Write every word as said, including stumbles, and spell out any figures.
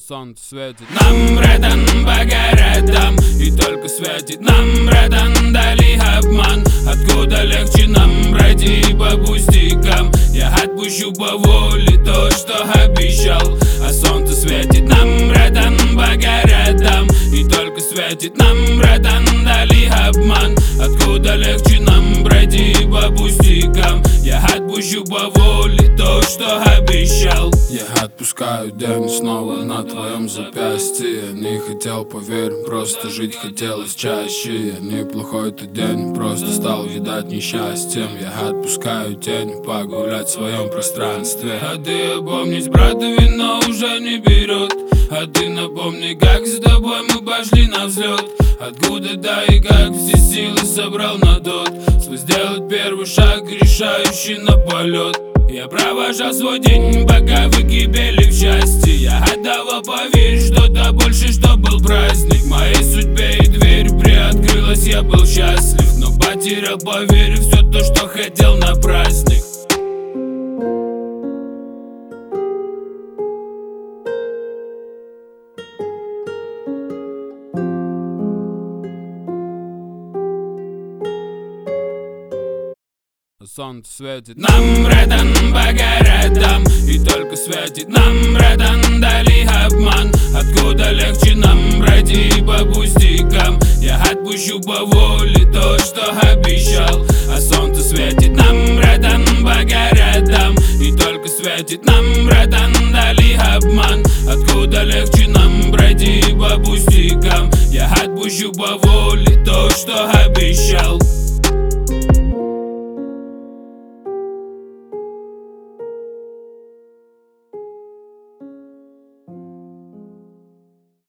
Солнце светит нам, братан, по городам, и только светит нам, братан, дали обман. Откуда легче нам бродить по пустякам? Я отпущу по воле то, что обещал. А солнце светит нам, братан, по городам, и только светит нам, братан, дали обман. Откуда легче нам бродить по пустякам? Я отпущу по воле то, что обещал. Я отпускаю день снова на твоем запястье. Я не хотел, поверь, просто жить хотелось чаще. Я неплохой этот день, просто стал видать несчастьем. Я отпускаю тень погулять в своем пространстве. А ты опомнись, брат, вино уже не берет. А ты напомни, как с тобой мы пошли на взлет. Откуда, да и как все силы собрал на тот, чтобы сделать первый шаг, решающий на полет. Я провожал свой день, пока вы кипели в счастье. Я отдавал, поверь, что-то больше, что был праздник. Моей судьбе и дверь приоткрылась, я был счастлив, но потерял, поверь, все то, что хотел на праздник. Солнце светит нам, братан, по городам, и только светит нам, братан, дали обман. Откуда легче нам бродить по пустякам? Я отпущу по воле то, что обещал. А солнце светит нам, братан, по городам, и только светит нам, братан, дали обман. Откуда легче нам бродить по пустякам? Я отпущу по воле то, что обещал.